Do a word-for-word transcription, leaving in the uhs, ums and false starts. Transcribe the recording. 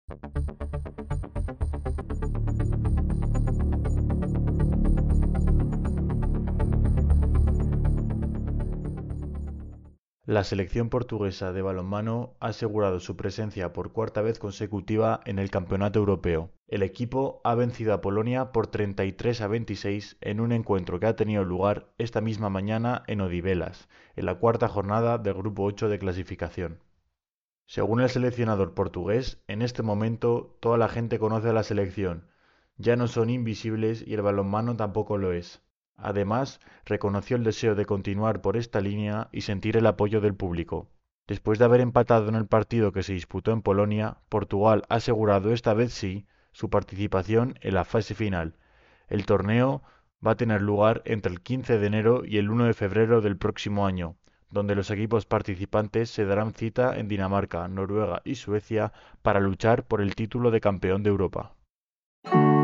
La selección portuguesa de balonmano ha asegurado su presencia por cuarta vez consecutiva en el Campeonato Europeo. El equipo ha vencido a Polonia por treinta y tres a veintiséis en un encuentro que ha tenido lugar esta misma mañana en Odivelas, en la cuarta jornada del Grupo ocho de clasificación. Según el seleccionador portugués, en este momento toda la gente conoce a la selección, ya no son invisibles y el balonmano tampoco lo es. Además, reconoció el deseo de continuar por esta línea y sentir el apoyo del público. Después de haber empatado en el partido que se disputó en Polonia, Portugal ha asegurado esta vez sí su participación en la fase final. El torneo va a tener lugar entre el quince de enero y el uno de febrero del próximo año, donde los equipos participantes se darán cita en Dinamarca, Noruega y Suecia para luchar por el título de campeón de Europa.